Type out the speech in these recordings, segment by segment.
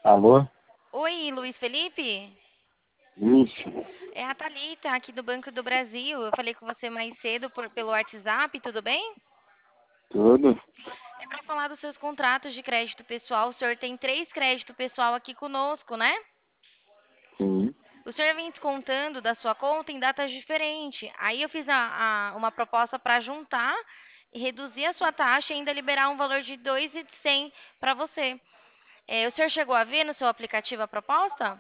Alô? Oi, Luiz Felipe? Isso, É a Thalita, aqui do Banco do Brasil. Eu falei com você mais cedo pelo WhatsApp, tudo bem? tudo? É para falar dos seus contratos de crédito pessoal. O senhor tem 3 créditos pessoal aqui conosco, né? Sim. O senhor vem descontando da sua conta em datas diferentes. Aí eu fiz uma proposta para juntar e reduzir a sua taxa e ainda liberar um valor de 2.100 para você. O senhor chegou a ver no seu aplicativo a proposta?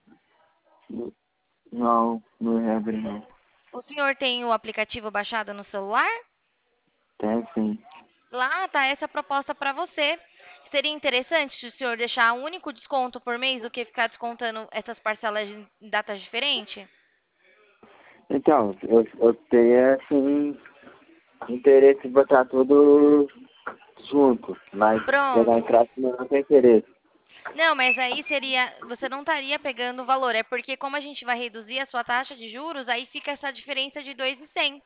Não, não lembro não. O senhor tem o aplicativo baixado no celular? Tem sim. Lá tá essa proposta para você. Seria interessante se o senhor deixar um único desconto por mês do que ficar descontando essas parcelas em datas diferentes? Então, eu tenho assim interesse em botar tudo junto, mas pegar em Pronto. traço não tem interesse. Não, mas aí seria, você não estaria pegando o valor, é porque como a gente vai reduzir a sua taxa de juros, aí fica essa diferença de 2.100.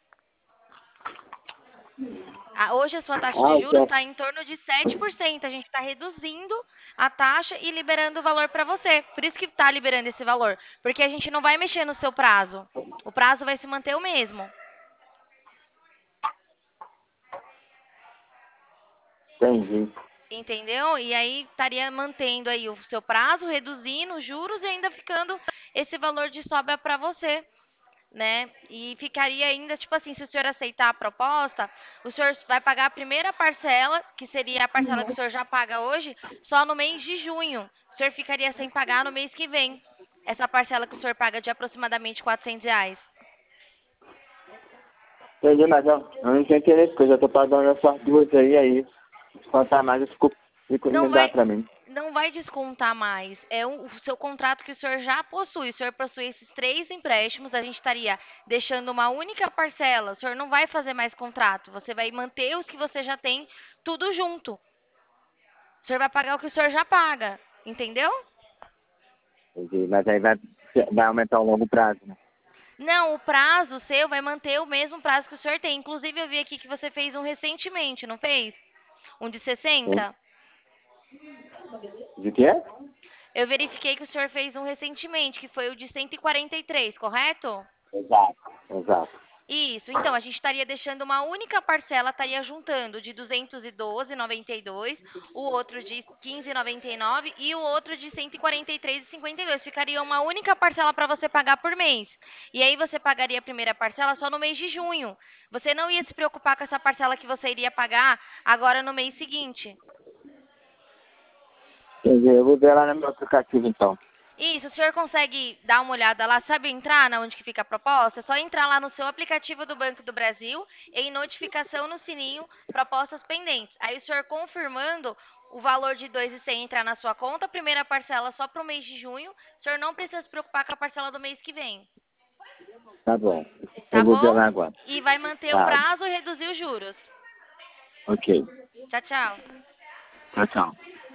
Hoje a sua taxa Ah, de eu juros quero. está em torno de 7%. A gente está reduzindo a taxa e liberando o valor para você. Por isso que está liberando esse valor. Porque a gente não vai mexer no seu prazo. O prazo vai se manter o mesmo. Entendi. Entendeu? E aí estaria mantendo aí o seu prazo, reduzindo os juros e ainda ficando esse valor de sobra para você, né? E ficaria ainda, tipo assim, se o senhor aceitar a proposta, o senhor vai pagar a primeira parcela, que seria a parcela que o senhor já paga hoje, só no mês de junho. O senhor ficaria sem pagar no mês que vem. Essa parcela que o senhor paga de aproximadamente R$ 400. Entendi, mas eu não tenho interesse, porque eu já tô pagando essas duas aí. Se contar mais, Não não dá vai, pra mim. não vai descontar mais. É o seu contrato que o senhor já possui. O senhor possui esses 3 empréstimos, a gente estaria deixando uma única parcela. O senhor não vai fazer mais contrato. Você vai manter os que você já tem tudo junto. O senhor vai pagar o que o senhor já paga. Entendeu? Entendi, mas aí vai aumentar o longo prazo, né? Não, o prazo seu vai manter o mesmo prazo que o senhor tem. Inclusive, eu vi aqui que você fez um recentemente, não fez? Um de Sim. 60. De quê? Eu verifiquei que o senhor fez um recentemente, que foi o de 143, correto? Exato. Exato. Isso, então a gente estaria deixando uma única parcela, estaria juntando de 212,92, o outro de 15,99 e o outro de 143,52. Ficaria uma única parcela para você pagar por mês. E aí você pagaria a primeira parcela só no mês de junho. Você não ia se preocupar com essa parcela que você iria pagar agora no mês seguinte. Entendi, eu vou ver lá no meu aplicativo então. Isso, o senhor consegue dar uma olhada lá, sabe entrar na onde que fica a proposta? É só entrar lá no seu aplicativo do Banco do Brasil, em notificação no sininho, propostas pendentes. Aí o senhor confirmando o valor de 2.100 entrar na sua conta, a primeira parcela só para o mês de junho, o senhor não precisa se preocupar com a parcela do mês que vem, Tá bom. Eu tá vou ver bom? lá agora. E vai manter o Tá, prazo e reduzir os juros. ok. Tchau, tchau. Tchau, tchau.